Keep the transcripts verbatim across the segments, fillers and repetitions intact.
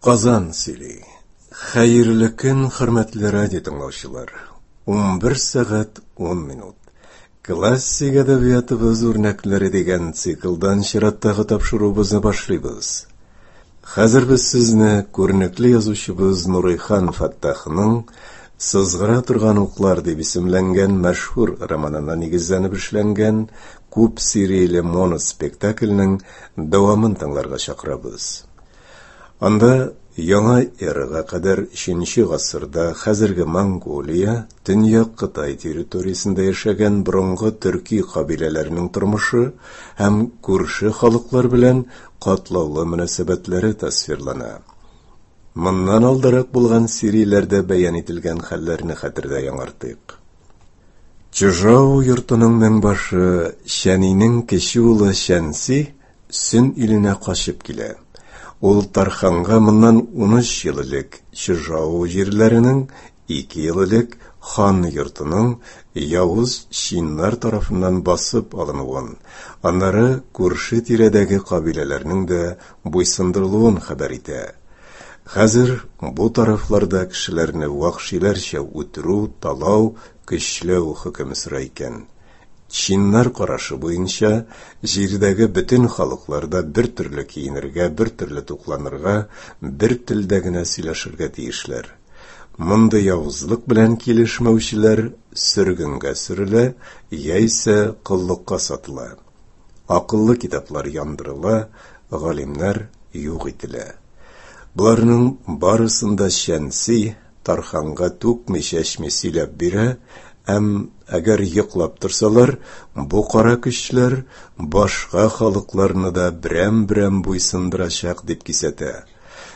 Казан сөйли. Хәерле көн, хөрмәтле радио тыңлаучылар. он бер сәгать он минут. Классик әдәбиятыбыз үрнәкләре дигән циклдан чираттагы тапшыруыбызны башлыйбыз. Хәзер без сезне күренекле язучыбыз Нурыйхан Фаттахның «Сызгыра торган уклар» дип исемләнгән мәшһүр романына нигезләнеп эшләнгән күп серияле моноспектакльнең дәвамын тыңларга чакырабыз. Анда яңа эрага кадәр өченче гасырда хәзерге Монголия, Төньяк Кытай территориясендә яшәгән борынгы төрки кабиләләренең тормышы һәм күрше халыклар белән катлаулы мөнәсәбәтләре тасвирлана. Моннан алдарак булган серияләрдә бәян ителгән хәлләрне хәтердә яңартыйк. Чжао йортының меңбашы Шәнинең кече улы Шәнси Сөн иленә качып килә. Ул Тарханга моннан он өч ел элек Чжао җирләренең ике ел элек хан йортының явыз чиннар тарафыннан басып алынуын, аннары күрше тирәдәге кабиләләрнең дә буйсындырылуын хәбәр итә. Хәзер бу тарафларда кешеләрне вахшиләрчә үтерү, талау, көчләү хөкеме сора икән. Чиннар карашы буенча, җирдәге бөтен халыкларда бер төрле киенергә, бер төрле тукланырга, бер телдә генә сөйләшергә тиешләр. Мондый явызлык белән килешмәүчеләр сөргенгә сөрелә, яисә кыллыкка сатыла. Акыллы китаплар яндырыла, галимнәр юк ителә. Буларның барысында Шәнси Тарханга түкми-чәчми сөйләп бирә, әм әгәр йоклап торсалар, бу кара көчләр башка халыкларны да берәм-берәм буйсындырачак дип кисәтә.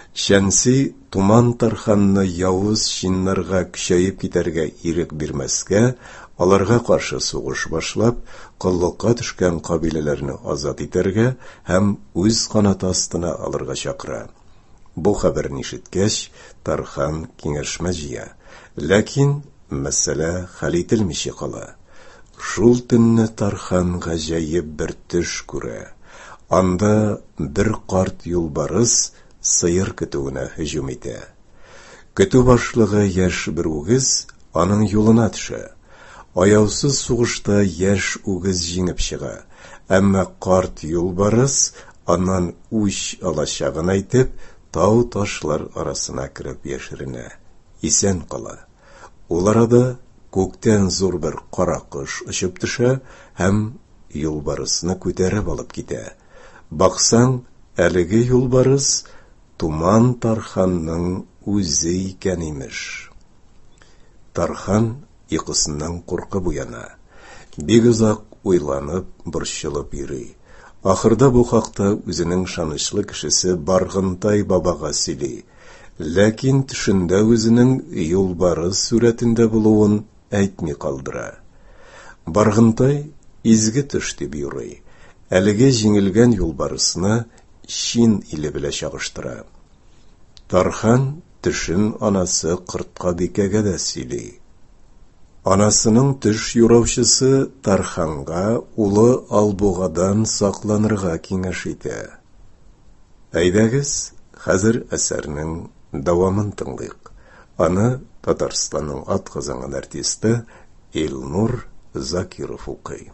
Шәнси Туман Тарханны явыз чиннарга көчәеп китәргә ирек бирмәскә, аларга каршы сугыш башлап, кыллыкка төшкән кабиләләрне азат итәргә һәм үз канаты астына алырга чакыра. Бу хәбәрне ишеткәч, Тархан киңәшмә җыя. Ләкин мәсьәлә хәл ителмичә кала. Шул төнне Тархан гаҗәеп бер төш күрә. Анда бер карт юлбарыс сыер көтүенә һөҗүм итә. Көтү башлыгы яшь бер үгез аның юлына төшә. Аяусыз сугышта яшь үгез җиңеп чыга. Әмма карт юлбарыс аннан үч алачагын әйтеп, тау-ташлар арасына кереп яшеренә. Исән кала. Ул арада күктән зур бер кара кош очып төшә һәм юлбарысны күтәреп алып китә. Баксаң, әлеге юлбарыс Туман Тарханның үзе икән имеш. Тархан йокысыннан куркып уяна. Бик озак уйланып, борчылып йөри. Ахырда бу хакта үзенең шанычлы кешесе Баргынтай бабага сөйли. Ләкин төшендә үзенең юлбарыс сурәтендә булуын әйтми калдыра. Баргынтай изге төш дип юрый. Әлеге җиңелгән юлбарысны Чин иле белән чагыштыра. Тархан төшен анасы Кыртка бикәгә дә сөйли. Анасының төш юраучысы Тарханга улы Албугадан сакланырга киңәш итә. Әйдәгез, хәзер әсәрнең дәвамын тыңлыйк. Аны Татарстанның атказанган артисты Илнур Закиров укый.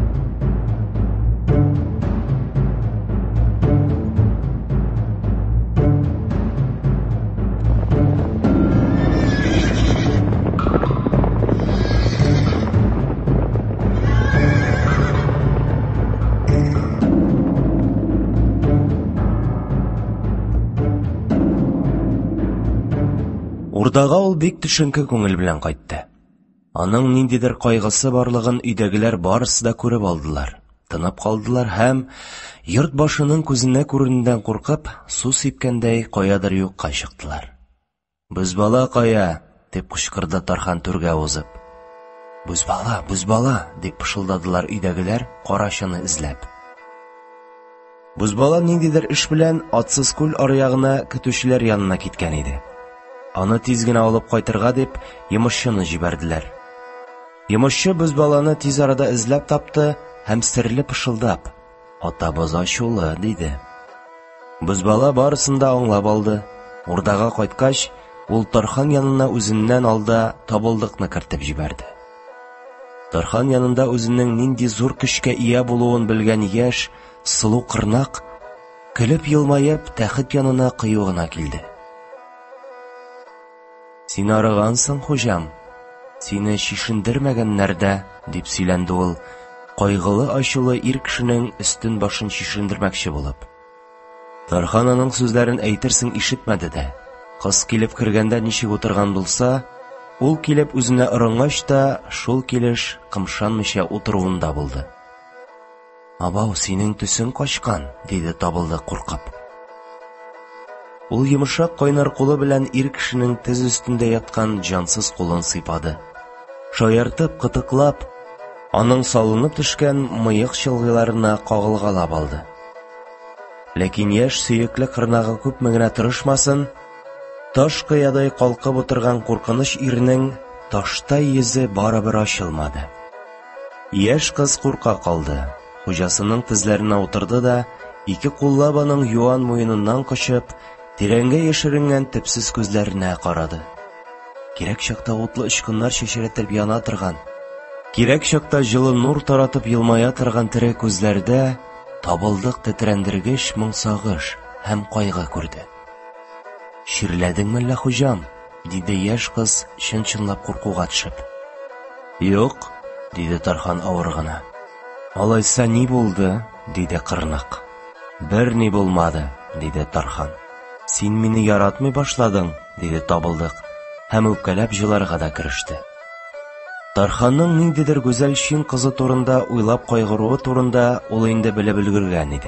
Урдага ул бик төшенке күңел белән кайтты. Аның ниндидер кайгысы барлыгын өйдәгеләр барысы да күреп алдылар. Тынып калдылар һәм йорт башының күзенә күренүдән куркып, су сипкәндәй каядыр юкка чыктылар. "Бүз бала кая?" дип кычкырды Тархан түргә узып. "Бүз бала, бүз бала" дип пышылдадылар өйдәгеләр карашыны эзләп. Бүз бала ниндидер эш белән Атсыз күл аръягына көтүчеләр янына киткән иде. Аны тиз генә алып кайтырга дип йомышчыны җибәрделәр. Йомышчы Бүз баланы тиз арада эзләп тапты һәм серле пышылдап: "Атабыз ачулы" диде. Бүз бала барысын да аңлап алды. Урдага кайткач, ул Тархан янына үзеннән алда Табылдыкны кертеп җибәрде. Тархан янында үзенең нинди зур көчкә ия булуын белгән яшь, сылу Кырнак көлеп елмаеп тәхет янына кыю гына килде. «Син арыгансың, хуҗам, сине чишендермәгәннәр дә», дип сөйләнде ул, кайгылы ачулы ир кешенең өстен башын чишендермәкче булып. Тархан аның сүзләрен әйтерсең ишетмәде дә. Кыз килеп кергәндә ничек утырган булса, ул килеп үзенә орынгач та шул килеш кымшанмыйча утыруында булды. «Абау, синең төсең качкан», диде Табылдык куркып. Ул йомшак кайнар кулы белән ир кешенең тез өстендә яткан җансыз кулын сыйпады. Шаяртып, кытыклап, аның салынып төшкән мыек чылгыларына кагылгалап алды. Ләкин яшь сөекле Кырнагы күпме генә тырышмасын, таш кыядай калкып утырган куркыныч ирнең таштай йөзе барыбер ачылмады. Яшь кыз курка калды. Хуҗасының тезләренә утырды да, ике куллап аның юан муеныннан кочып, тирәнгә яшеренгән төпсез күзләренә карады. Кирәк чакта утлы очкыннар чәчрәтеп яна торган, кирәк чакта җылы нур таратып елмая торган тере күзләрдә Табылдык тетрәндергеч моңсагыш һәм кайгы күрде. «Чирләдеңме әллә, хуҗам?» диде яшь кыз чын-чынлап куркуга төшеп. «Юк», диде Тархан авыр гына. «Алайса ни булды?» диде Кырнак. «Бер ни булмады», диде Тархан. «Син мине яратмый башладың», диде Табылдык һәм үпкәләп җыларга да кереште. Тарханның ниндидер гүзәл чин кызы турында уйлап кайгыруы турында ул инде белеп өлгергән иде.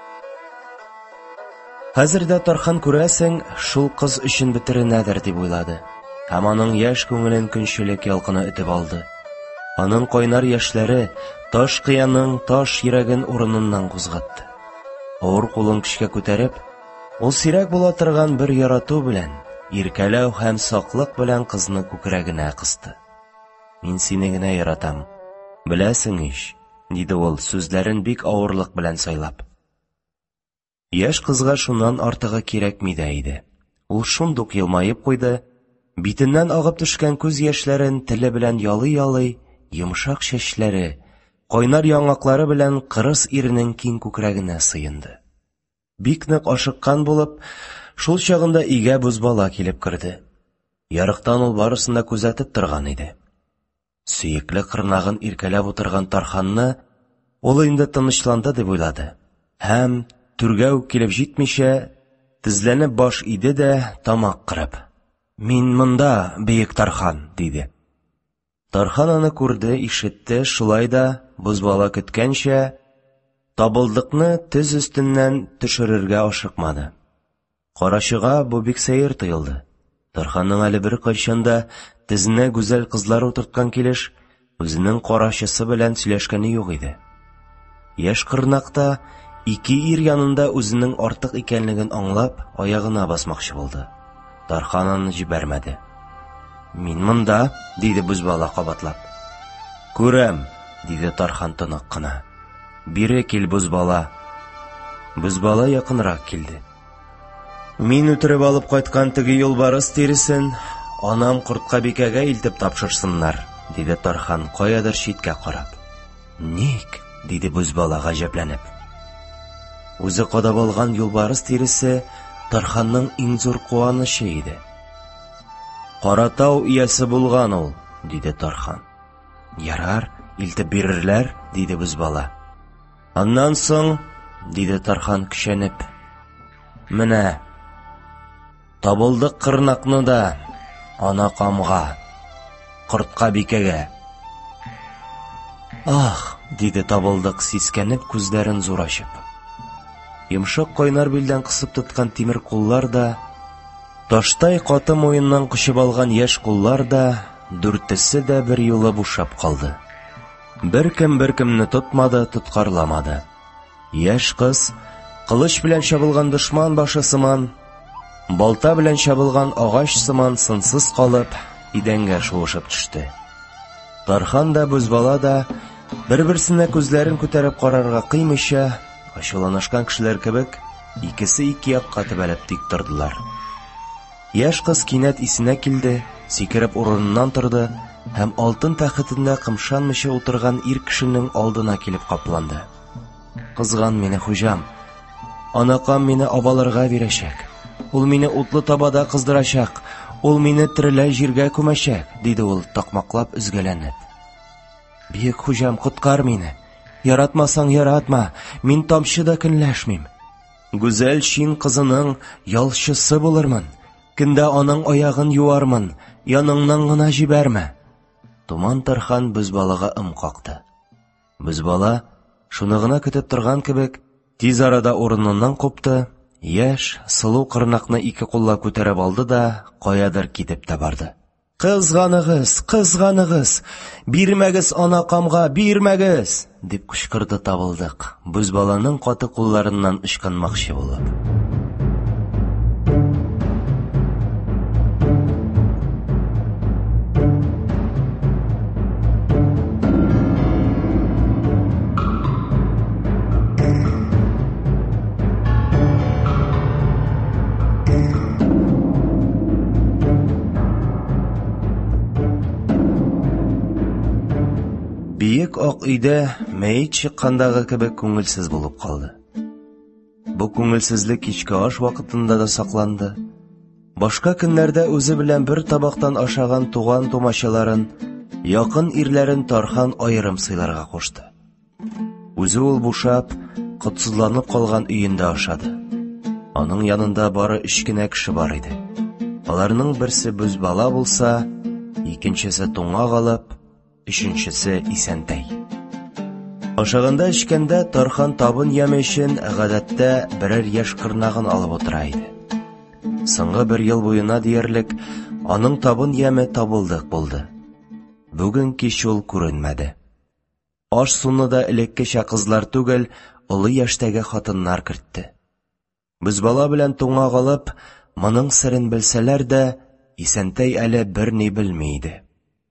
Хәзердә Тархан күрәсең, шул кыз өчен бетеренәдер дип уйлады. Һәм аның яшь күңелен көнчелек ялкыны этеп алды. Аның кайнар яшьләре таш кыяның таш йөрәген урыныннан кузгатты. Авыр кулын көчкә күтәреп, ул сирәк була торган бер ярату белән, иркәләү һәм саклык белән кызны күкрәгенә кысты. «Мин сине генә яратам, беләсең ич», диде ул сүзләрен бик авырлык белән сайлап. Яшь кызга шуннан артыгы кирәкми дә иде. Ул шундук елмаеп куйды, битеннән агып төшкән күз яшьләрен теле белән ялый-ялый, йомшак чәчләре, кайнар яңаклары белән кырыс иренең киң күкрәгенә сыенды. Бик нык ашыккан булып, шул чагында өйгә Бузбала килеп керде. Ярыктан ул барысын да күзәтеп торган иде. Сөекле Кырнагын иркәләп утырган Тарханны ул инде тынычланды дип уйлады. Һәм түргә үк килеп җитмичә, тезләнеп баш иде дә тамак кырып: «Мин монда, бөек Тархан», диде. Тархан аны күрде, ишетте, шулай да Бузбала көткәнчә Табылдыкны тез өстеннән төшерергә ашыкмады. Карашыга бу бик сәер тоелды. Тарханның әле бер кайчанда тезенә гүзәл кызлар утырткан килеш, үзенең карашысы белән сөйләшкәне юк иде. Яшь Кырнакта ике ир янында үзенең артык икәнлеген аңлап, аягына басмакчы булды. Тархан аны җибәрмәде. «Мин монда», диде Бузбала кабатлап. «Күрәм», диде Тархан тынык кына. «Бире кил, Бузбала». Бузбала якынрак килде. «Мин үтереп алып кайткан теге юлбарыс тиресен анам кортка бикәгә илтеп тапшырсыннар», диде Тархан каядыр читкә карап. «Ник?» диде Бузбала гаҗәпләнеп. Үзе кадап алган юлбарыс тиресе Тарханның иң зур куанышы иде. «Каратау иясе булган ул», диде Тархан. «Ярар, илтеп бирерләр», диде Бузбала. «Аннан соң», диде Тархан көчәнеп, «менә Табылдык Кырнакны да ана камга, кортка бикәгә». «Ах», диде Табылдык сискәнеп күзләрен зур ачып. Йомшак кайнар билдән кысып тоткан тимер куллар да, таштай каты муеннан кочып алган яшь куллар да, дүртесе дә бер юлы бушап калды. Беркем беркемне тотмады, тоткарламады. Яшь кыз кылыч белән чабылган дошман башы сыман, балта белән чабылган агач сыман сынсыз калып, идәнгә шуышып төште. Тархан да, Бузбала да бер-берсенә күзләрен күтәреп карарга кыймыйча, ачуланышкан кешеләр кебек, икесе ике якка төбәлеп тик тордылар. Яшь кыз кинәт исенә килде, сикереп урыныннан торды һәм алтын тәхетендә кымшанмыйча утырган ир кешенең алдына килеп капланды. Кызган мине хуҗам, анакам мине абаларга бирәчәк. Ул мине утлы табада кыздырачак, ул мине тереләй җиргә күмәчәк, диде ул такмаклап өзгәләнеп. Биек хуҗам, коткар мине. Яратмасаң яратма, мин тамчы да көнләшмим. Гүзәл чин кызының ялчысы булырмын. Көндә аның аягын юармын, яныңнан гына җибәрмә. Туман-Тархан Бозбалага ым какты. Бозбала, шуны гына көтеп торган кебек, тиз арада урыныннан купты, яшь, сылу кырнакны ике куллап күтәреп алды да каядыр китеп тә барды. Кызганыгыз, кызганыгыз, бирмәгез анакамга, бирмәгез, дип кычкырды Табылдык, Бозбаланың каты кулларыннан ычкынмакчы булып. Биек ак өйдә мәйет чыккандагы кебек күңелсез булып калды. Бу күңелсезлек кичке аш вакытында да сакланды. Башка көннәрдә үзе белән бер табактан ашаган туган тумачаларын, якын ирләрен Тархан аерым сыйларга кушты. Үзе ул бушап, котсызланып калган өендә ашады. Аның янында бары өч кенә кеше бар иде. Аларның берсе Бозбала булса, икенчесе Туңа алып, өченчесе Исәнтәй. Ашаганда эчкәндә Тархан табын яме өчен гадәттә берәр яшь кырнагын алып утыра иде. Соңгы бер ел буена диярлек аның табын яме Табылдык булды. Бүген кич ул күренмәде. Аш суны да элеккечә кызлар түгел, олы яшьтәге хатыннар кертте. Бозбала белән Туңа алып, моның сырын белсәләр дә, Исәнтәй әле берни белми иде.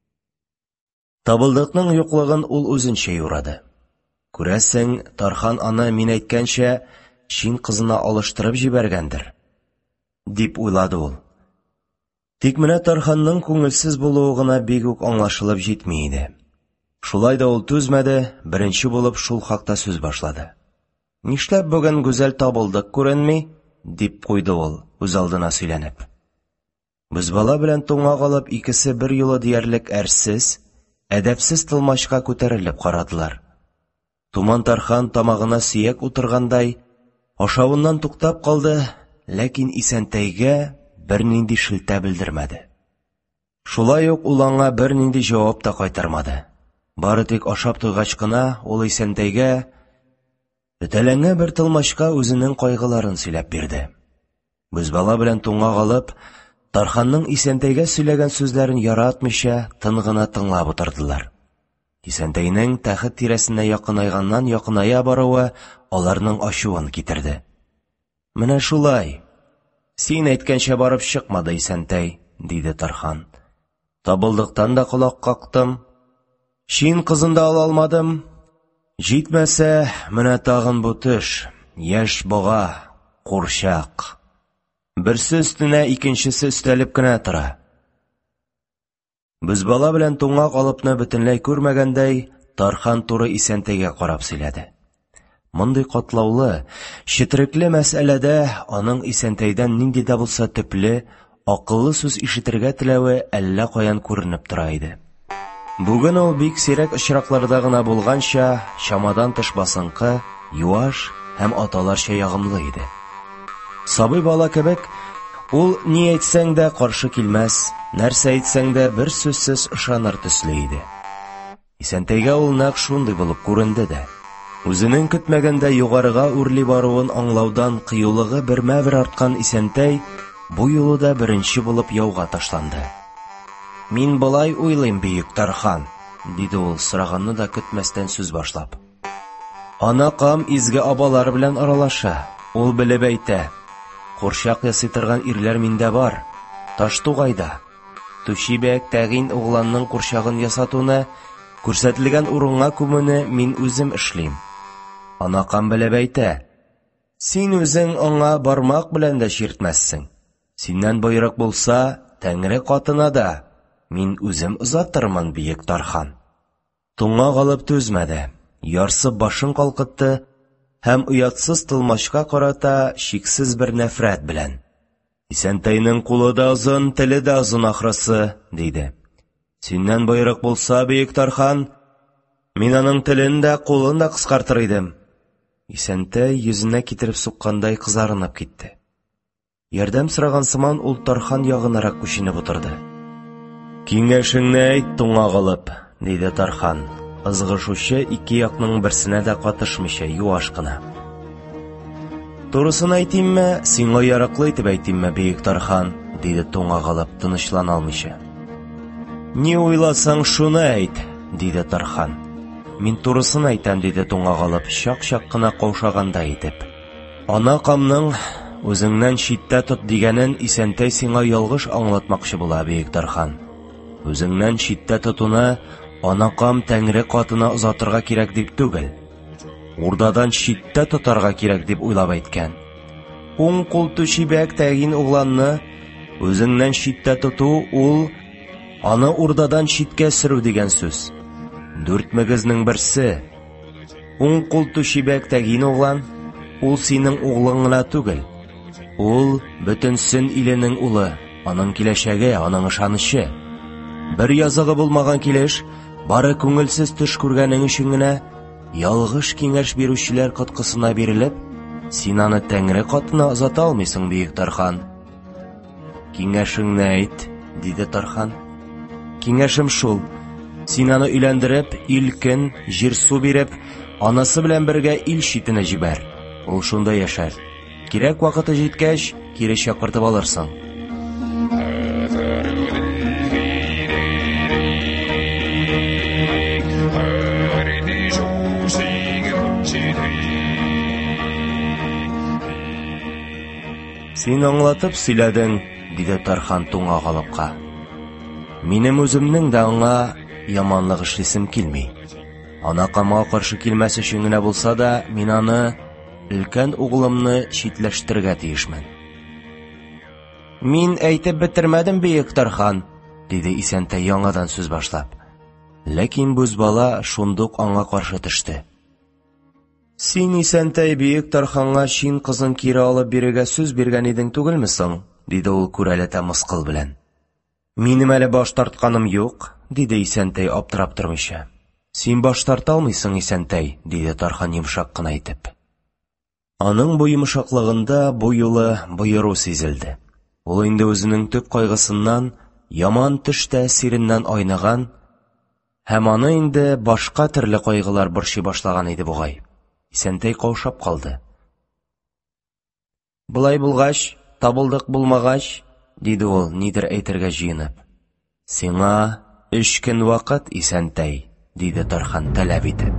Табылдыкның юклыгын ул үзенчә юрады. Күрәсең, Тархан аны мин әйткәнчә чин кызына алыштырып җибәргәндер, дип уйлады ул. Тик менә Тарханның күңелсез булуы гына бик үк аңлашылып җитми иде. Шулай да ул түзмәде, беренче булып шул хакта сүз башлады. Нишләп бүген гүзәл Табылдык күренми, дип куйды ул үз алдына сөйләнеп. Бозбала белән Туңа алып икесе бер юлы диярлек әрсез, әдәпсез тылмачка күтәрелеп карадылар. Туман-Тархан тамагына сөяк утыргандай, ашавыннан туктап калды, ләкин Исәнтәйгә бернинди шелтә белдермәде. Шулай ук ул аңа бернинди җавап та кайтармады. Бары тик ашап туйгач кына ул Исәнтәйгә өтәләнгән бер тылмачка үзенең кайгыларын сөйләп бирде. Бозбала белән Туңа алып, Тарханның Исәнтәйгә сөйләгән сүзләрен яратмыйча тын гына тыңлап утырдылар. Исәнтәйнең тәхет тирәсенә якынайганнан якыная баруы аларның ачуын китерде. Менә шулай. Син әйткәнчә барып чыкмады Исәнтәй, диде Тархан. Табылдыктан да колак кактым. Чин кызын да ала алмадым. Җитмәсә, менә тагын бу төш, яшь бога, курчак. Берсе өстенә икенчесе өстәлеп кенә тора. Бозбала белән Туңа алыпны бөтенләй күрмәгәндәй, Тархан туры Исәнтәйгә карап сөйләде. Мондый катлаулы, четерекле мәсьәләдә аның Исәнтәйдән нинди дә булса төпле, акыллы сүз ишетергә теләве әллә каян күренеп тора иде. Бүген ул бик сирәк очракларда гына булганча, чамадан тыш басынкы, юаш һәм аталарча ягымлы иде. Сабый бала кебек, ул ни әйтсәң дә каршы килмәс, нәрсә әйтсәң дә бер сүзсез ышаныр төсле иде. Исәнтәйгә ул нәкъ шундый булып күренде дә. Үзенең көтмәгәндә югарыга үрли баруын аңлаудан кыюлыгы бермә-бер арткан Исәнтәй бу юлы да беренче булып яуга ташланды. Мин болай уйлыйм, Биек Тархан, диде ул сораганны да көтмәстән сүз башлап. Анакам изге абалар белән аралаша, ул белеп әйтә. Курчак ясый торган ирләр миндә бар, Таштугайда. Түшибәк тәгин угланның курчагын ясатуны, күрсәтелгән урынга күмүне мин үзем эшлим. Анакам белеп әйтә. Син үзең аңа бармак белән дә чиртмәссең. Синнән байрак булса, Тәңре катына да мин үзем озатырмын, биек Тархан. Туңа алып түзмәде, ярсып башын калкытты һәм уятсыз тылмачка карата шиксез бер нәфрәт белән: Исәнтәйнең кулы да озын, теле дә озын ахрысы, диде. Синнән байрак булса, биек Тархан, мин аның телен дә, кулын да кыскартыр идем. Исәнтәй йөзенә китереп суккандай кызарынып китте. Ярдәм сораган сыман ул Тархан ягынарак күченеп утырды. Киңәшеңне әйт, туңа алып, диде Тархан, ызгышучы ике якның берсенә дә катышмыйча юаш кына. Турысын әйтимме, сиңа яраклы итеп әйтимме, биек Тархан, диде туңа алып, тынычлана алмыйча. Ни уйласаң шуны әйт, диде Тархан. Мин турысын әйтәм, диде туңа алып, чак-чак кына каушаганда итеп. Ана камның үзеңнән читтә тот дигәнен Исәнтәй сиңа ялгыш аңлатмакчы була, биек Тархан. Үзеңнән читтә тотуны анакам Тәңре катына озатырга кирәк дип түгел, урдадан читтә тотарга кирәк дип уйлап әйткән. Уң кул түшибәк тәгин угланны үзеңнән читтә тоту, ул аны урдадан читкә сөрү дигән сүз. Дүрт мөгезнең берсе. Уң кул түшибәк тәгин углан, ул синең углың гына түгел. Ул бөтен Сөн иленең улы, аның киләчәге, аның ышанычы. Бер языгы булмаган килеш, бары күңелсез төш күргәнең өчен генә ялгыш киңәш бирүчеләр коткысына бирелеп, син аны Тәңре катына озата алмыйсың, биек Тархан. Киңәшеңне әйт, диде Тархан. Киңәшем шул: син аны өйләндереп, илкен, җир-су биреп, анасы белән бергә ил читенә җибәр. Ул шунда яшәр. Кирәк вакыты җиткәч, кире чакыртып алырсың. Син аңлатып сөйләдең, диде Тархан туңа алыпка. Минем үземнең дә аңа яманлык эшлисем килми. Анакамга каршы килмәс өчен генә булса да, мин аны, өлкән углымны, читләштергә тиешмен. Мин әйтеп бетермәдем, биек Тархан, диде Исәнтәй яңадан сүз башлап. Ләкин бүз бала шундук аңа каршы төште. Син, Исәнтәй, биек Тарханга чин кызын кире алып бирергә сүз биргән идең түгелме соң, диде ул күрәләтә мыскыл белән. Минем әле баш тартканым юк, диде Исәнтәй аптырап тормыйча. Син баш тарта алмыйсың, Исәнтәй, диде Тархан йомшак кына итеп. Аның бу йомшаклыгында бу юлы боеру сизелде. Ул инде үзенең төп кайгысыннан, яман төш тәэсиреннән айнаган, һәм аны инде башка төрле кайгылар борчый башлаган иде бугай. Исәнтәй каушап калды. Булай булгач, табылдык булмагач, диде ул, нидер әйтергә җыенып. Сиңа өч көн вакыт, Исәнтәй, диде Тархан таләп итеп.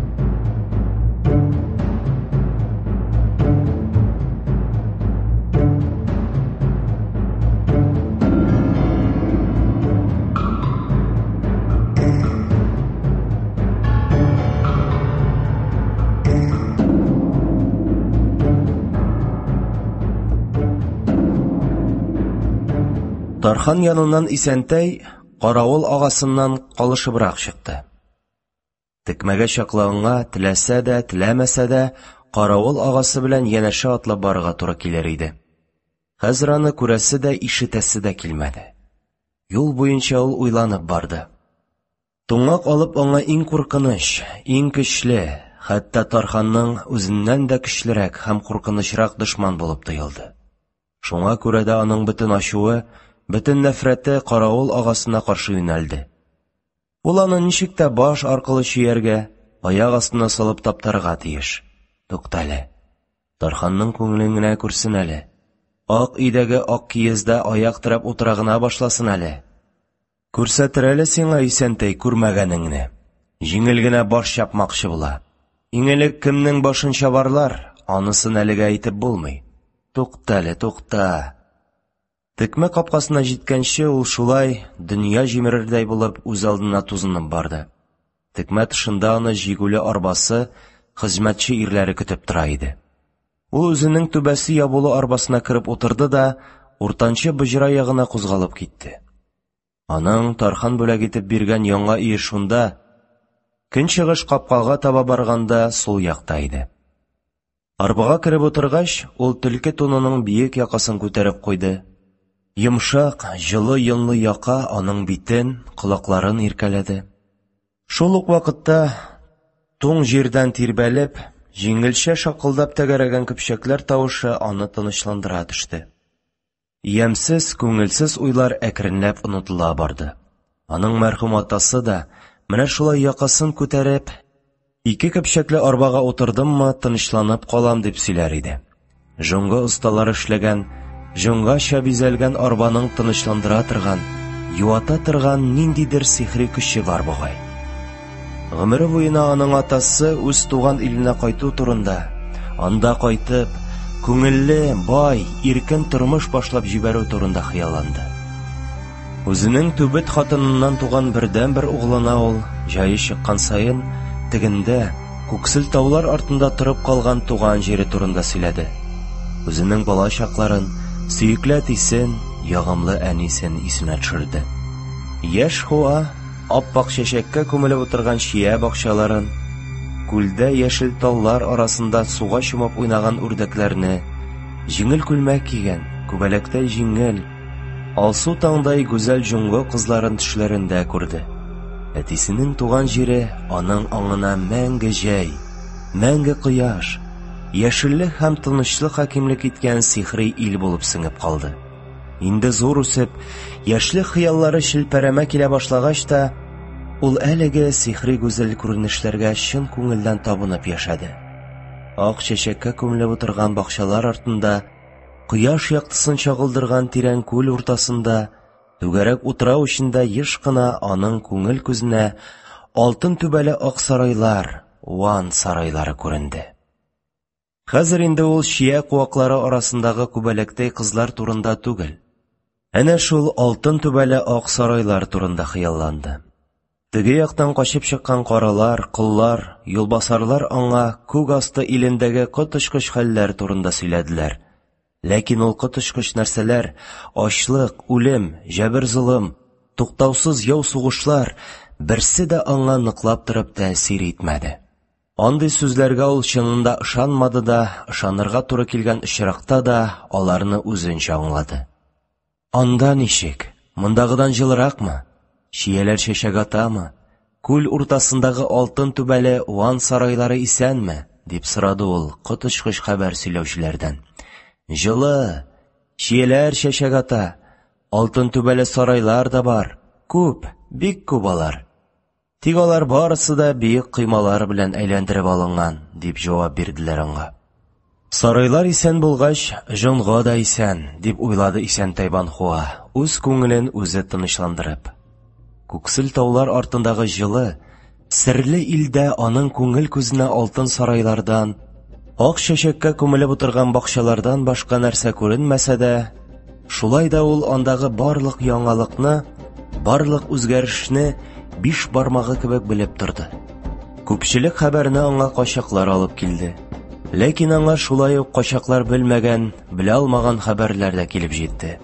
Тархан яныннан Исәнтәй каравыл агасыннан калышыбрак чыкты. Текмәгә чаклыгыңа теләсә дә, теләмәсә дә, каравыл агасы белән янәшә атлап барырга туры килер иде. Хәзер аны күрәсе дә, ишетәсе дә килмәде. Юл буенча ул уйланып барды. Туңак алып аңа иң куркыныч, иң көчле, хәтта Тарханның үзеннән дә көчлерәк һәм куркынычрак дошман булып тоелды. Шуңа күрә дә аның бөтен ачуы, бөтен нәфрәте каравыл агасына каршы юнәлде. Ул аны ничек тә баш аркылы чөяргә, аяк астына салып таптарга тиеш. Туктале. Тарханның күңелен генә күрсен әле. Ак өйдәге ак киездә аяк терәп утыра гына башласын әле. Күрсәтер әле сиңа, Исәнтәй, күрмәгәнеңне. Җиңел генә баш чапмакчы була. Иң элек кемнең башын чабарлар, анысын әлегә әйтеп булмый. Туктале, тукта. Текмә капкасына җиткәнче ул шулай дөнья җимерердәй булып үз алдына тузынып барды. Текмә тышында аны җигүле арбасы, хезмәтче ирләре көтеп тора иде. Ул үзенең түбәсе ябулы арбасына кереп утырды да, уртанчы бөҗрә ягына кузгалып китте. Аның Тархан бүләк итеп биргән яңа өе шунда, көнчыгыш капкага таба барганда сул якта иде. Арбага кереп утыргач, ул төлке тунының биек якасын күтәреп куйды. Йомшак, җылы йонлы яка аның битен, колакларын иркәләде. Шул ук вакытта туң җирдән тирбәлеп, җиңелчә шакылдап тәгәрәгән көпчәкләр тавышы аны тынычландыра төште. Ямсыз, күңелсез уйлар әкренләп онытыла барды. Аның мәрхүм атасы да менә шулай якасын күтәреп, ике көпчәкле арбага утырдыммы, тынычланып калам дип сөйләр иде. Җоңга осталар эшләгән, җоңгача бизәлгән арбаның тынычландыра торган, юата торган ниндидер сихри көче бар бугай. Гомере буена аның атасы үз туган иленә кайту турында, анда кайтып, күңелле, бай, иркен тормыш башлап җибәрү турында хыялланды. Үзенең түбәт хатыныннан туган бердән бер углына ул, җае чыккан саен, тегендә, күксел таулар артында торып калган туган җире турында сөйләде. Үзенең бала чакларын, сөекле әтисен, ягымлы әнисен исенә төшерде. Яшь Хуа аппак чәчәккә күмелеп утырган шия бакчаларын, күлдә яшел таллар арасында суга чумып уйнаган үрдәкләрне, җиңел күлмәк кигән, күбәләктәй җиңел, алсу таңдай гүзәл җуңгы кызларын төшләрендә күрде. Әтисенең туган җире аның аңына мәңге җәй, мәңге кояш, яшеллек һәм тынычлык хакимлек иткән сихри ил булып сеңеп калды. Инде зур үсеп, яшьлек хыяллары шелпәрәмә килә башлагач та, ул әлеге сихри гүзәл күренешләргә чын күңелдән табынып яшәде. Ак чәчәккә күмелеп утырган бакчалар артында, кояш яктысын чагылдырган тирән күл уртасында, түгәрәк утрау эчендә еш кына аның күңел күзенә алтын түбәле ак сарайлар, ван сарайлары күренде. Хәзер инде ул шия куаклары арасындагы күбәләктәй кызлар турында түгел, әнә шул алтын түбәле ак сарайлар турында хыялланды. Теге яктан качып чыккан каралар, кыллар, юлбасарлар аңа күк асты илендәге коточкыч хәлләр турында сөйләделәр. Ләкин ул коточкыч нәрсәләр, ачлык, үлем, җәбер-золым, туктаусыз яу сугышлар берсе дә аңа ныклап торып тәэсир итмәде. Андый сүзләргә ул чынында ышанмады да, ышанырга туры килгән очракта да аларны үзенчә аңлады. Анда ничек? Мондагыдан җылыракмы? Шияләр чәчәк атамы? Күл уртасындагы алтын түбәле ван сарайлары исәнме? Дип сорады ул коточкыч хәбәр сөйләүчеләрдән. Җылы, шияләр чәчәк ата, алтын түбәле сарайлар да бар, күп, бик күп алар. Тик алар барысы да биек кыймалар белән әйләндереп алынган, дип җавап бирделәр аңа. Сарайлар исән булгач, җонга да исән, дип уйлады Исәнтай Банхуа, үз күңелен үзе тынычландырып. Күксел таулар артындагы җылы, серле илдә аның күңел күзенә алтын сарайлардан, ак чәчәккә күмелеп утырган бакчалардан башка нәрсә күренмәсә дә, шулай да ул андагы барлык яңалыкны, барлык үзгәрешне биш бармагы кебек белеп торды. Күпчелек хәбәрне аңа качаклар алып килде. Ләкин аңа шулай ук качаклар белмәгән, белә алмаган хәбәрләр дә килеп җитте.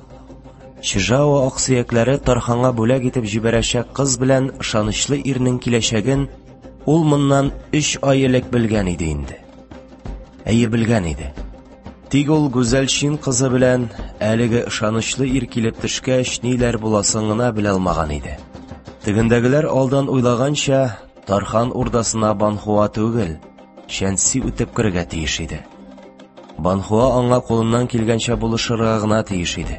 Чижао аксыякләре Тарханга бүләк итеп җибәрәчәк кыз белән ышанычлы ирнең киләчәген ул моннан өч ай элек белгән иде инде. Әйе, белгән иде. Тик ул гүзәл чин кызы белән әлеге ышанычлы ир килеп төшкәч ниләр буласын гына белә алмаган иде. Тегендәгеләр алдан уйлаганча, Тархан урдасына Банхуа түгел, Шәнси үтеп керергә тиеш иде. Банхуа аңа кулыннан килгәнчә булышырга гына тиеш иде.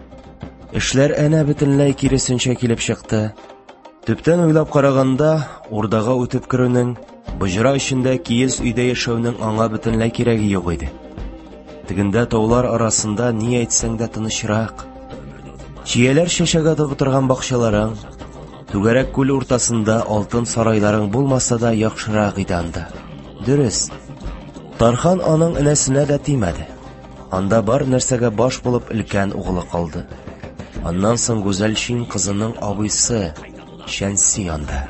Эшләр әнә бөтенләй киресенчә килеп чыкты. Төптән уйлап караганда, урдага үтеп керүнең, бөҗрә эчендә киез өйдә яшәүнең аңа бөтенләй кирәге юк иде. Тегендә таулар арасында ни әйтсәң дә тынычрак. Чияләр чәчәк атып утырган бакчаларың, түгәрәк күл уртасында алтын сарайларың булмаса да яхшырак иде анда. Дөрес. Тархан аның энәсенә дә тимәде. Анда бар нәрсәгә баш булып өлкән угылы калды. Аннан соң гүзәл чин кызының абыйсы Шәнси анда.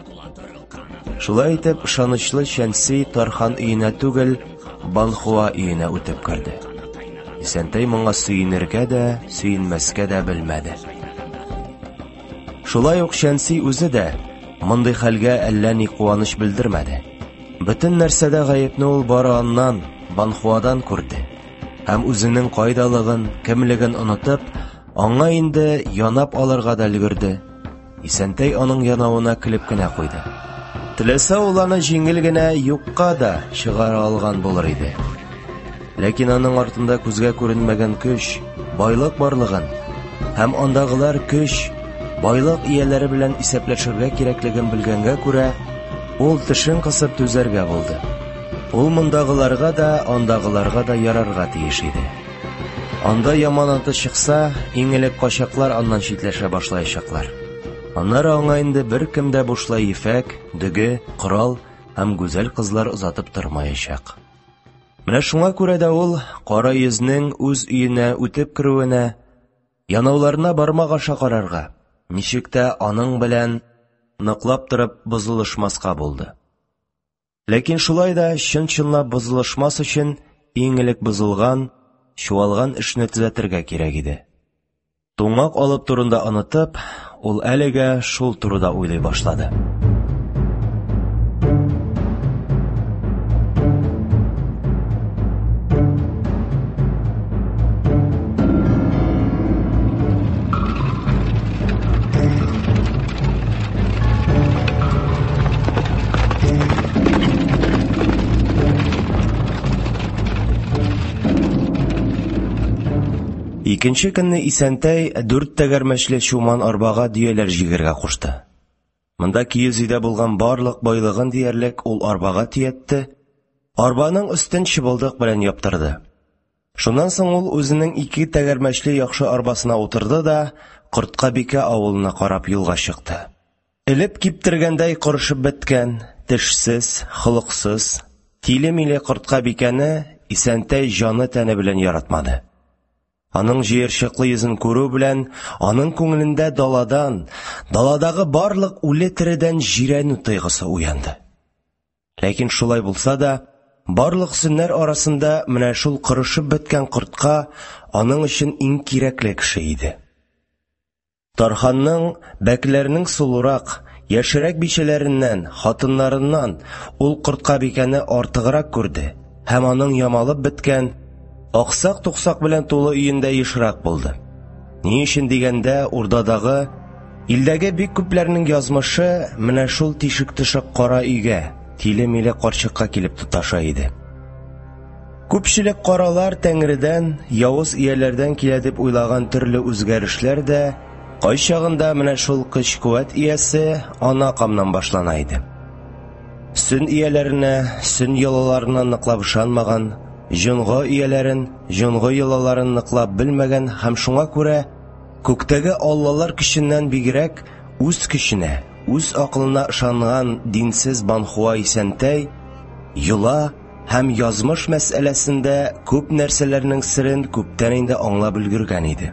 Шулай итеп, ышанычлы Шәнси Тархан өенә түгел, Банхуа өенә үтеп керде. Исәнтәй моңа сөенергә дә, сөенмәскә дә белмәде. Шулай ук Шәнси үзе дә мондый хәлгә әллә ни куаныч белдермәде. Бөтен нәрсәдә гаепне ул бары аннан, Банхуадан күрде. Һәм үзенең кайдалыгын, кемлеген онытып, аңа инде янап алырга да өлгерде. Исәнтәй аның янавына көлеп кенә куйды. Теләсә ул аны җиңел генә юкка да чыгара алган булыр иде. Ләкин аның артында күзгә күренмәгән көч, байлык барлыгын һәм андагылар көч, байлык ияләре белән исәпләшергә кирәклеген белгәнгә күрә, ул тешен кысып түзәргә булды. Ул мондагыларга да, андагыларга да ярарга тиеш иде. Анда яманаты чыкса, иң элек качаклар аннан читләшә башлаячаклар. Аннары аңа инде бер кем дә бушлай ефәк, дөге, корал һәм гүзәл кызлар озатып тормаячак. Менә шуңа күрә дә ул кара йөзнең үз өенә үтеп керүенә, янауларына бармак аша карарга, ничек тә аның белән ныклап торып бозылышмаска булды. Ләкин шулай да чын-чынлап бозылышмас өчен иң элек бозылган, чуалган эшне төзәтергә кирәк иде. Туңак алып турында онытып, ул әлегә шул турыда уйлый башлады. Икенче көнне Исәнтәй дүрт тәгәрмәчле чуман арбага дөяләр җигәргә кушты. Монда киез өйдә булган барлык байлыгын диярлек ул арбага төятте, арбаның өстен чыбылдык белән яптырды. Шуннан соң ул үзенең ике тәгәрмәчле яхшы арбасына утырды да Кортка бикә авылына карап юлга чыкты. Элеп киптергәндәй корышып беткән, тешсез, холыксыз, тиле-миле Кортка бикәне Исәнтәй җаны тәне белән яратмады. Аның җыерчыклы йөзен күрү белән, аның күңелендә даладан, даладагы барлык үле тирәдән җирәнү тойгысы уянды. Ләкин шулай булса да, барлык сөннәр арасында менә шул кырышып беткән Кортка аның өчен иң кирәкле кеше иде. Тарханның бәкләренең сулурак, яшерәк бичәләреннән, хатыннарыннан ул Кортка бикәне артыграк күрде һәм аның ямалып беткән, аксак-туксак белән тулы өендә ешрак булды. Ни өчен дигәндә, урдадагы, илдәге бик күпләрнең язмышы менә шул тишек-тышык кара өйгә, тиле-миле карчыкка килеп тоташа иде. Күпчелек каралар Тәңредән, явыз ияләрдән килә дип уйлаган төрле үзгәрешләр дә кайчагында менә шул көч-куәт иясе ана камнан башлана иде. Сөн ияләренә, сөн йолаларына ныклап ышанмаган, җонго ияләрен, җонго йолаларын ныклап белмәгән һәм шуңа күрә күктәге аллалар көченнән бигрәк үз көченә, үз акылына ышанган динсез Банхуа Исәнтәй йола һәм язмыш мәсьәләсендә күп нәрсәләрнең серен күптән инде аңлап өлгергән иде.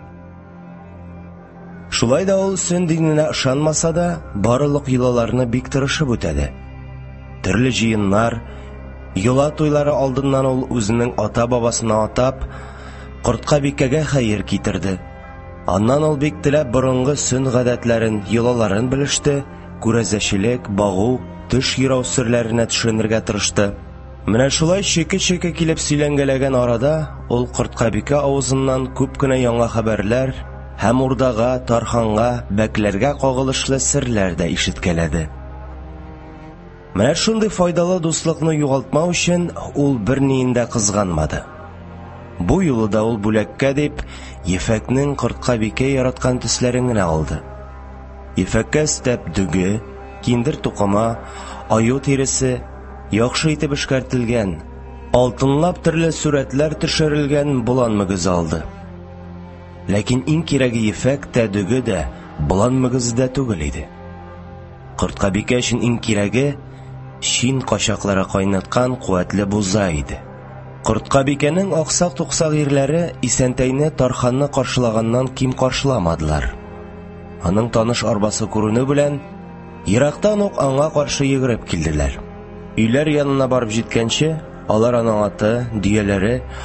Шулай да ул сөн диненә ышанмаса да, барлык йолаларны бик тырышып үтәде. Төрле җыеннар, йола туйлары алдыннан ул үзенең ата-бабасына атап, Кортка бикәгә хәер китерде. Аннан ул бик теләп борынгы сөн гадәтләрен, йолаларын белеште, күрәзәчелек, багу, төш йөрәү серләренә төшенергә тырышты. Менә шулай чеке-чеке килеп сөйләнгәләгән арада, ул Кортка бикә авызыннан күп кенә яңа хәбәрләр һәм урдага, тарханга, бәкләргә кагылышлы серләр дә ишеткәләде. Менә шундый файдалы дуслыкны югалтмау өчен ул берни инде кызганмады. Бу юлы да ул бүләккә дип ефәкнең Кортка бикә яраткан төсләрен генә алды. Ефәккә өстәп дөге, киндер тукыма, аю тиресе, яхшы итеп эшкәртелгән, алтынлап төрле сурәтләр төшерелгән болан мөгезе алды. Ләкин иң кирәге ефәк тә, дөге дә, болан мөгезе дә түгел иде. Кортка бикә өчен иң кирәге чин качаклары кайнаткан куәтле буза иде. Кортка бикәнең аксак-туксак ирләре Исәнтәйне тарханны каршылаганнан ким каршыламадылар. Аның таныш арбасы күренү белән, ерактан ук аңа каршы йөгереп килделәр. Өйләр янына барып җиткәнче, алар аның аты, дөяләре,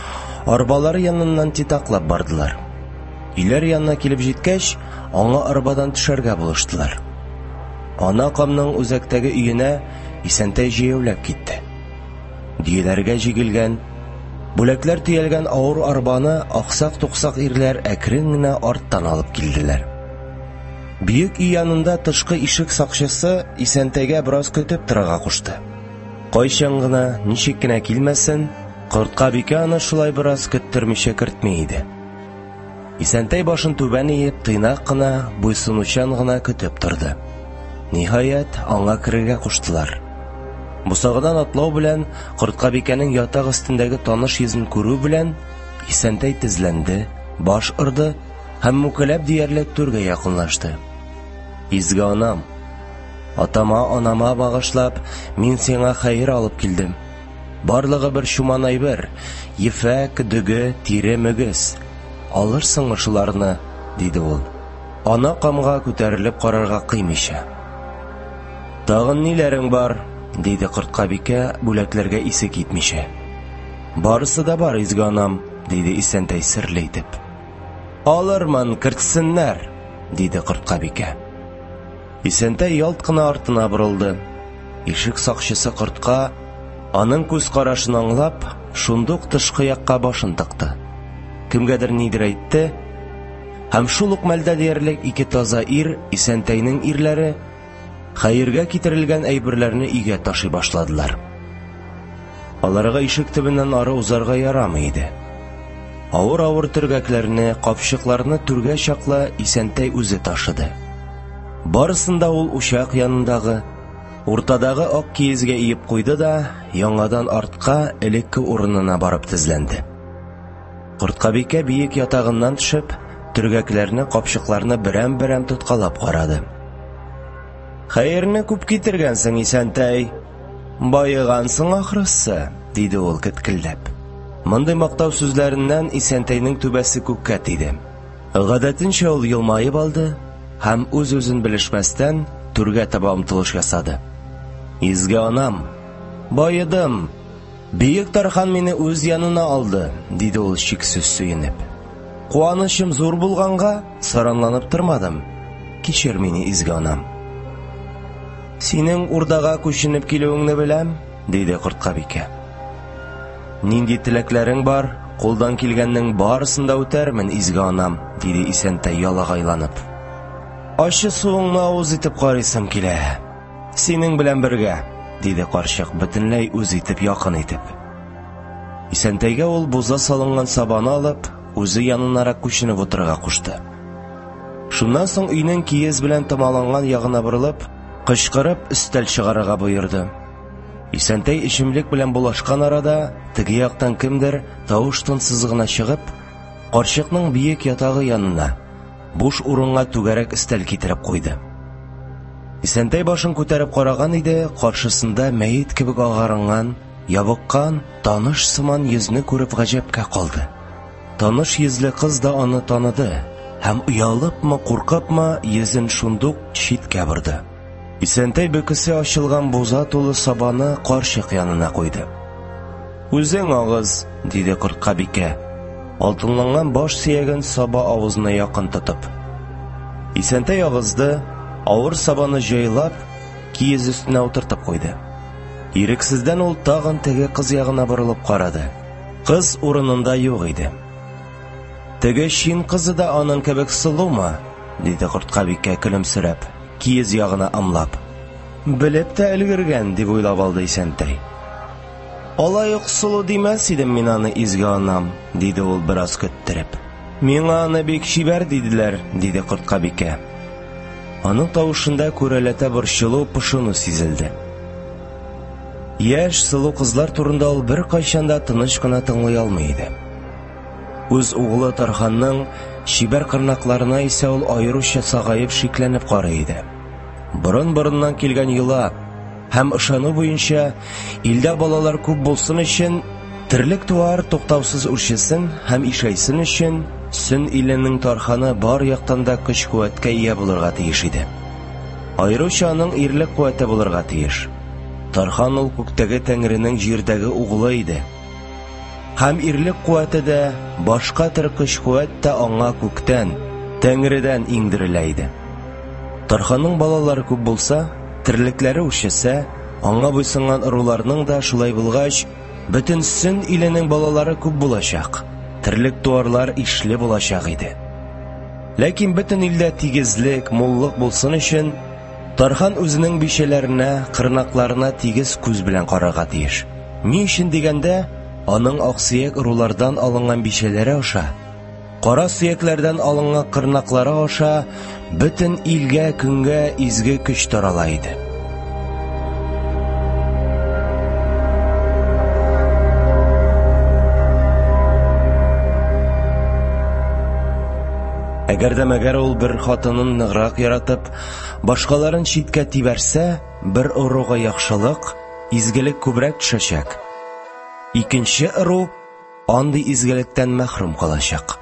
Арбалары яныннан титаклап бардылар. Өйләр янына килеп җиткәч, аңа арбадан төшәргә булыштылар. Ана камның үзәктәге өенә Исәнтәй җәяүләп китте. Дөяләргә җигелгән, бүләкләр төялгән авыр арбаны аксак-туксак ирләр әкрен генә арттан алып килделәр. Бөек өй янында тышкы ишек сакчысы Исәнтәйгә бераз көтеп торырга кушты. Кайчан гына, ничек кенә килмәсен, Корткабикә аны шулай бераз көттермичә кертми иде. Исәнтәй башын түбән иеп, тыйнак кына, буйсынучан гына көтеп торды. Ниһаять, аңа керергә куштылар. Бусагыдан атлау белән, Корткабикәнең ятак өстендәге таныш йөзен күрү белән, Исәнтәй тезләнде, баш ырды һәм мүкәлләп диярлек түргә якынлашты. Изге анам, атама, анама багышлап, мин сиңа хәер алып килдем. Барлыгы бер чуман әйбер, ефәк, дөге, тире, мөгез. Алырсың шуларны, диде ул. Ана камга күтәрелеп карарга кыймыйча. Тагын ниләрең бар, диде Корткабикә бүләкләргә исе китмичә. Барысы да бар, изге анам, диде Исәнтәй серле итеп. Алырмын, кертсеннәр, диде Корткабикә. Исәнтәй ялт кына артына борылды. Ишек сакчысы Кортка аның күз карашын аңлап, шундук тышкы якка башын тыкты. Кемгәдер нидер әйтте, һәм шул ук мәлдә диярлек ике таза ир, Исәнтәйнең ирләре, хәергә китерелгән әйберләрне өйгә ташый башладылар. Аларга ишек төбеннән ары узарга ярамый иде. Авыр-авыр төргәкләрне, капчыкларны түргә чаклы Исәнтәй үзе ташыды. Барысында ул учак янындагы, уртадагы ак киезгә иеп куйды да, яңадан артка элекке урынына барып тезләнде. Корткабикә биек ятагыннан төшеп, төргәкләрне, капчыкларны берәм-берәм тоткалап карады. Хәерне күп китергәнсең, Исәнтәй. Байыгансың ахрысы, диде ул кеткелдәп. Мондый мактау сүзләреннән Исәнтәйнең түбәсе күккә тиде. Гадәтенчә ул елмаеп алды һәм үз-үзен белешмәстән түргә таба омтылыш ясады. Изге анам, байыдым. Биек Тархан мине үз янына алды, диде ул чиксез сөенеп. Куанычым зур булганга, саранланып тормадым. Кичер мине, изге анам. Синең урдага күченеп килүеңне беләм, диде Корткабикә. Нинди теләкләрең бар, кулдан килгәннең барысын да үтәрмен, изге анам, диде Исәнтәй ялагайланып. Ачы суыңны авыз итеп карыйсым килә. Синең белән бергә, диде карчык бөтенләй үз итеп якын итеп. Исәнтәйгә ул буза салынган сабаны алып, үзе янынарак күченеп утырырга кушты. Шуннан соң өйнең киез белән тамаланган ягына борылып, кычкырып өстәл чыгарырга боерды. Исәнтәй ичемлек белән булашкан арада, теге яктан кемдер тавыш-тынсыз гына чыгып, карчыкның биек ятагы янына, буш урынга түгәрәк өстәл китереп куйды. Исәнтәй башын күтәреп караган иде, каршысында мәйет кебек агарынган, ябыккан, таныш сыман йөзне күреп гаҗәпкә калды. Таныш йөзле кыз да аны таныды һәм уялыпмы, куркыпмы, йөзен шундук читкә борды. Исәнтәй бөкесе ачылган буза тулы сабаны карчык янына куйды. Үзең агыз, диде Корткабикә, алтынланган баш сөягән саба авызына якын тотып. Исәнтәй агызды, авыр сабаны җайлап, киез өстенә утыртып куйды. Ирексездән ул тагын теге кыз ягына борылып карады. Кыз урынында юк иде. Теге чин кызы да аның кебек сылумы, диде Корткабикә көлемсерәп, киез ягына амлап. Белеп тә өлгергән, дип уйлап алды Исәнтәй. Алай ук сылу димәс идем мин аны, изге анам, диде ул бераз көттереп. Миңа аны бик чибәр диделәр, диде Корткабикә. Аның тавышында күрәләтә борчылу, пошыну сизелде. Яшь, сылу кызлар турында ул бер кайчанда тыныч кына тыңлый алмый иде. Үз углы Тарханның чибәр кырнакларына исә ул аеруча сагаеп шикләнеп карый иде. Борын-борыннан килгән йола һәм ышану буенча илдә балалар күп булсын өчен, терлек туар туктаусыз үрчесен һәм ишәйсен өчен Сөн иленең Тарханы бар яктан да көч-куәткә ия булырга тиеш иде. Аеруча аның ирлек куәте булырга тиеш. Тархан ул күктәге Тәңренең җирдәге углы иде. һәм ирлек куәте дә, башка төр көч-куәт тә аңа күктән, Тәңредән иңдерелә иде. Тарханның балалары күп булса, терлекләре үчесә, аңа буйсынган ыруларның да шулай булгач, бөтен сөн иленең балалары күп булачак, терлек туарлар ишле булачак иде. Ләкин бөтен илдә тигезлек, муллык булсын өчен, Тархан үзенең бишәләренә, кырнакларына тигез күз белән карарга тиеш. Ни өчен дигәндә, аның аксөяк ырулардан алынган бишәләре аша, кара сөякләрдән алынган кырнаклары аша бөтен илгә көнгә изге көч тарала иде. Әгәр дә мәгәр ул бер хатынын ныграк яратып, башкаларын читкә тибәрсә, бер оруга яхшылык, изгелек күбрәк төшәчәк. Икенче ыру андый изгелектән мәхрүм калачак.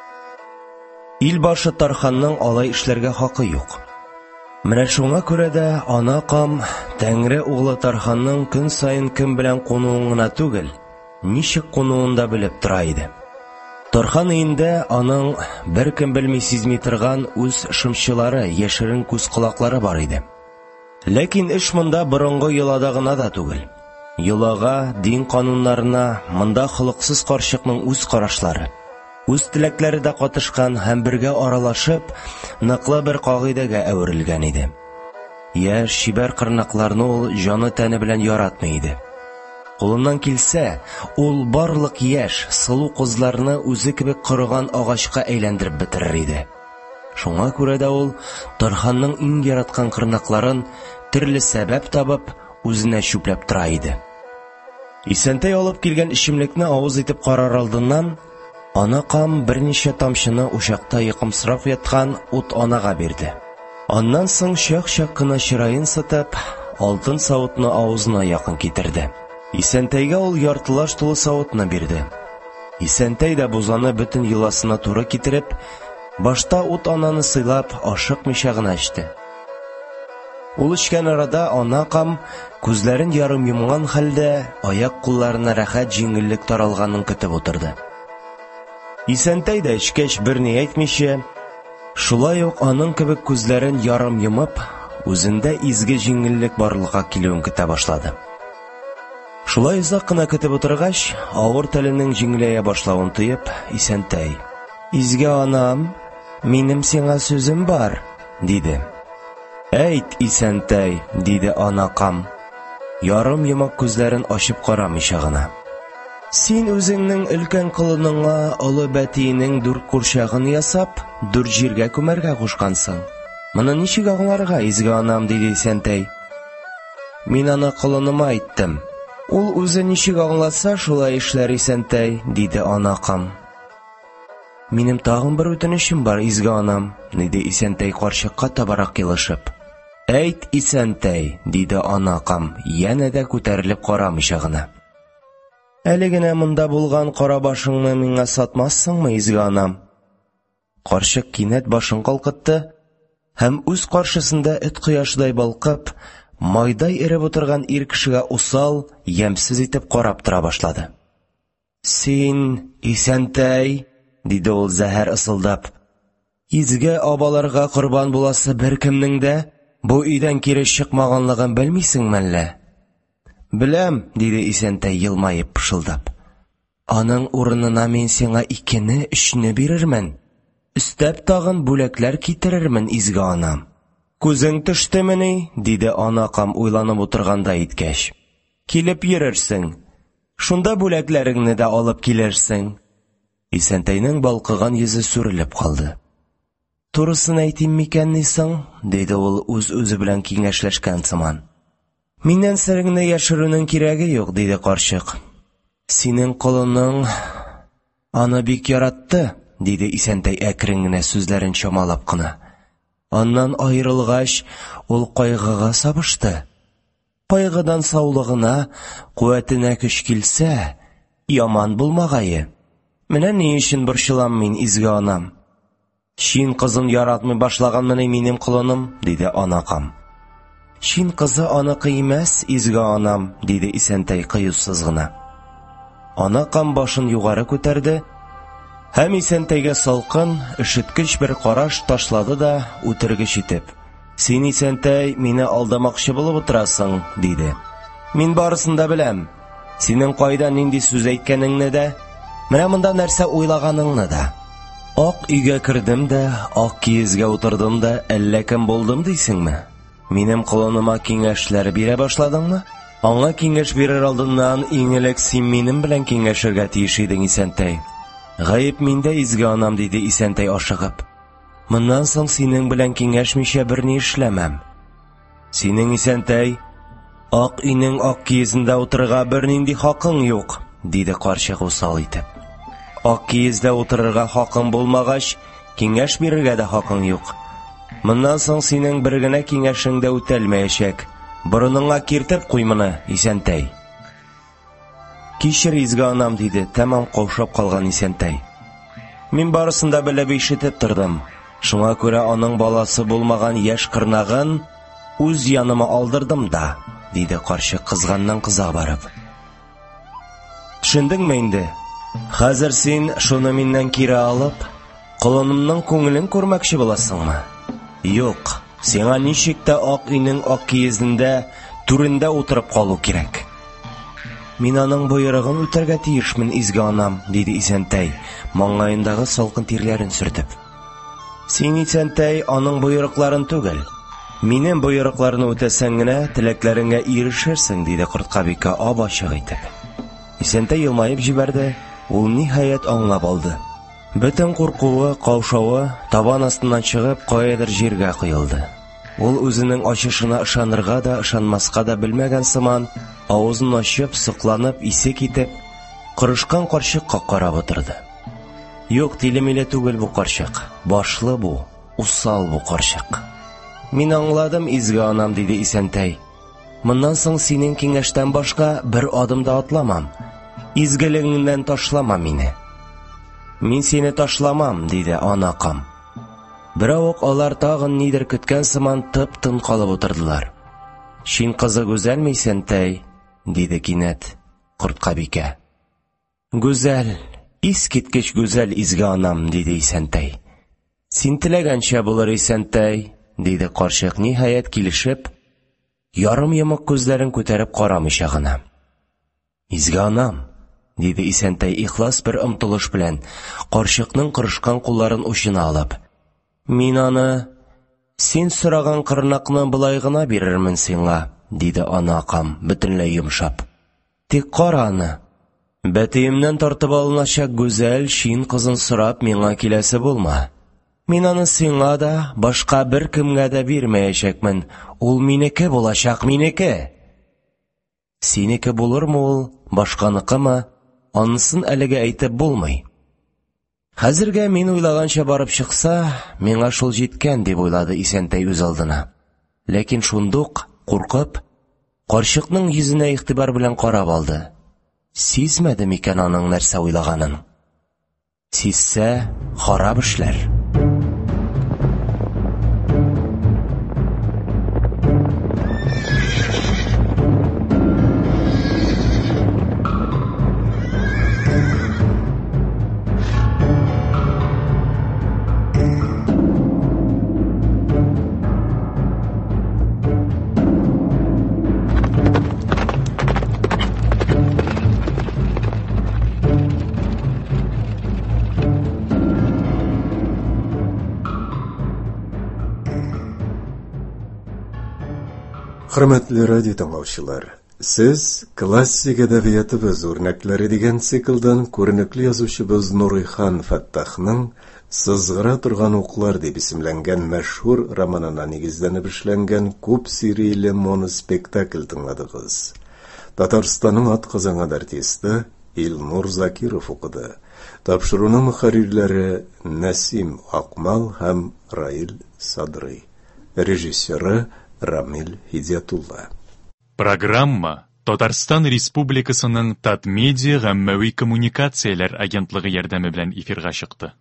Ил башы Тарханның алай эшләргә хакы юк. Менә шуңа күрә дә ана кам Тәңре углы Тарханның көн сайын кем белән кунуын гына түгел, ничек кунуын да белеп тора иде. Тархан өендә аның бер кем белми сизми торган үз шымчылары, яшерен күз колаклары бар иде. Ләкин эш монда борынгы йолада гына да түгел. Йолага, дин кануннарына, монда холыксыз карчыкның үз карашлары, үз теләкләре дә катышкан һәм бергә аралашып, ныклы бер кагыйдәгә әверелгән иде. Яшь шибәр кырнакларны ул җаны тәне белән яратмый иде. Кулыннан килсә, ул барлык яшь, сылу кызларны үзе кебек корыган агачка әйләндереп бетерер иде. Шуңа күрә дә ул Тарханның иң яраткан кырнакларын төрле сәбәп табып, үзенә чүпләп тора иде. Исәнтәй алып килгән ичемлекне авыз итеп карар алдыннан, ана кам берничә тамчыны учакта йокымсырап яткан ут анага бирде. Аннан соң чак-чак кына чырайын сытып, алтын савытны авызына якын китерде. Исәнтәйгә ул яртылаш тулы савытны бирде. Исәнтәй дә бузаны бөтен йоласына туры китереп, башта ут ананы сыйлап, ашыкмыйча гына эчте. Ул эчкән арада ана кам күзләрен ярым йомган хәлдә аяк-кулларына рәхәт җиңеллек таралганын көтеп утырды. Исәнтәй дә эчкәч берни әйтмичә, шулай ук аның кебек күзләрен ярым йомып, үзендә изге җиңеллек барлыкка килүен көтә башлады. Шулай озак кына көтеп утыргач, авыр теленең җиңеләя башлавын тоеп, Исәнтәй: "Изге анам, минем сиңа сүзем бар", диде. "Әйт, Исәнтәй", диде ана кам, ярым йомык күзләрен ачып карамыйча гына. "Син үзеңнең өлкән кылыныңа олы бәтиенең дүрт курчагын ясап, дүрт җиргә күмәргә кушкансың. Моны ничек аңларга, изге анам", диде Исәнтәй. "Мин аны кылыныма әйттем. Ул үзе ничек аңласа, шулай эшләр, Исәнтәй", диде ана кам. "Минем тагын бер үтенечем бар, изге анам", диде Исәнтәй карчыкка табарак елышып. "Әйт, Исәнтәй", диде ана кам, янә дә күтәрелеп карамыйча гына. "Әле генә монда булган кара башыңны миңа сатмассыңмы, изге анам?" Карчык кинәт башын калкытты һәм үз каршысында эт кояшдай балкып, майдай эреп утырган ир кешегә усал, ямьсез итеп карап тора башлады. "Син, Исәнтәй", диде ул зәһәр ысылдап, "изге абаларга корбан буласы беркемнең дә бу өйдән кире чыкмаганлыгын белмисеңме әллә?" "Беләм", диде Исәнтәй елмаеп пышылдап. "Аның урынына мин сиңа икене, өчне бирермен. Өстәп тагын бүләкләр китерермен, изге анам." "Күзең төштемени?" диде ана кам уйланып утырганда иткәч. "Килеп йөрерсең. Шунда бүләкләреңне дә алып килерсең." Исәнтәйнең балкыган йөзе сүрелеп калды. "Турысын әйтим микән нисың?" диде ул үз-үзе белән киңәшләшкән сыман. "Миннән сереңне яшерүнең кирәге юк", диде карчык. "Синең колының аны бик яратты", диде Исәнтәй әкрен генә сүзләрен чамалап кына. "Аннан аерылгач, ул кайгыга сабышты. Кайгыдан саулыгына, куәтенә көч килсә, яман булмагае. Менә ни өчен борчылам мин, изге анам. Чин кызын яратмый башлаганмыни минем колыным", диде ана кам. "Чин кызы аныкы имәс, изге анам", диде Исәнтәй кыюсыз гына. Анакам башын югары күтәрде һәм Исәнтәйгә салкын, ишеткеч бер караш ташлады да үтергеч итеп: «Син, Исәнтәй, мине алдамакчы булып утырасың», – диде. «Мин барысын да беләм. Синең кайда нинди сүз әйткәнеңне дә, менә монда нәрсә уйлаганыңны да». Ак өйгә кердем дә, ак киезгә утырдым да, әллә кем булдым дисеңме? Минем колыныма киңәшләр бирә башладыңмы? Аңа киңәш бирер алдыннан иң элек син минем белән киңәшергә тиеш идең, Исәнтәй. Гаеп миндә, изге анам, диде Исәнтәй ашыгып. Моннан соң синең белән киңәшмичә берни эшләмәм. Синең, Исәнтәй, ак өйнең ак киезендә утырырга бернинди хакың юк, диде карчык усал итеп. Ак киездә утырырга хакың булмагач, киңәш бирергә дә хакың юк. Моннан соң синең бер генә киңәшең дә үтәлмәячәк. Борыныңа киртеп куй моны, Исәнтәй. Кичер, изге анам, диде тәмам каушап калган Исәнтәй. Мин барысын да белеп ишетеп тордым. Шуңа күрә аның баласы булмаган яшь кырнагын үз яныма алдырдым да, диде карчык кызганнан кыза барып. Төшендеңме инде? Хәзер син шуны миннән кире алып, колынымның күңелен күрмәкче буласыңмы? Юк, сиңа ничек тә ак өйнең ак киезендә түрендә утырып калу кирәк. Мин аның боерыгын үтәргә тиешмен, изге анам, диде Исәнтәй, маңгаендагы салкын тирләрен сөртеп. Син, Исәнтәй, аның боерыкларын түгел, минем боерыкларны үтәсәң генә теләкләреңә ирешерсең, диде Корткабикә ап-ачык итеп. Исәнтәй елмаеп җибәрде, ул ниһаять аңлап алды. Бөтен куркуы, каушавы табан астыннан чыгып каядыр җиргә коелды. Ул үзенең ачышына ышанырга да, ышанмаска да белмәгән сыман, авызын ачып, сыкланып, исе китеп, кырышкан карчыкка карап утырды. Юк, тиле-миле түгел бу карчык, башлы бу, усал бу карчык. Мин аңладым, изге анам, диде Исәнтәй. Моннан соң синең киңәштән башка бер адым да атламам. Изгелегеңнән ташлама мине. Мин сине ташламам, диде анакам. Беравык алар тагын нидер көткән сыман тып-тын калып утырдылар. Чин кызы гүзәлме, Исәнтәй? Диде кинәт Корткабикә. Гүзәл, искиткеч гүзәл, изге анам, диде Исәнтәй. Син теләгәнчә булыр, Исәнтәй, диде карчык ниһаять килешеп, ярым йомык күзләрен күтәреп карамыйча гына. Изге анам, диде Исәнтәй ихлас бер омтылыш белән, карчыкның кырышкан кулларын учына алып. Мин аны, син сораган кырнакны былай гына бирермен сиңа, диде анакам бөтенләй йомшап. Тик кара аны. Бәтиемнән тартып алыначак гүзәл чин кызын сорап миңа киләсе булма. Мин аны сиңа да, башка бер кемгә дә бирмәячәкмен. Ул минеке булачак, минеке. Синеке булырмы ул, башканыкымы? Анысын әлегә әйтеп булмый. Хәзергә мин уйлаганча барып чыкса, миңа шул җиткән, дип уйлады Исәнтәй үз алдына. Ләкин шундук, куркып, карчыкның йөзенә игътибар белән карап алды. Сизмәде микән аның нәрсә уйлаганын? Сизсә, харап эшләр. Хөрмәтле радио тыңлаучылар, сез классик әдәбиятыбыз үрнәкләре дигән циклдан күренекле язучыбыз Нурыйхан Фаттахның «Сызгыра торган уклар» дип исемләнгән мәшһүр романына нигезләнеп эшләнгән күп серияле моноспектакль тыңладыгыз. Татарстанның атказанган артисты Илнур Закиров укыды. Тапшыруның мөхәррирләре Насим Акмал һәм Раил Садрый. Режиссеры Рамил Хидиятулла. Программа Татарстан Республикасының Татмедиа гаммәви коммуникацияләр агентлыгы ярдәме белән эфирга чыкты.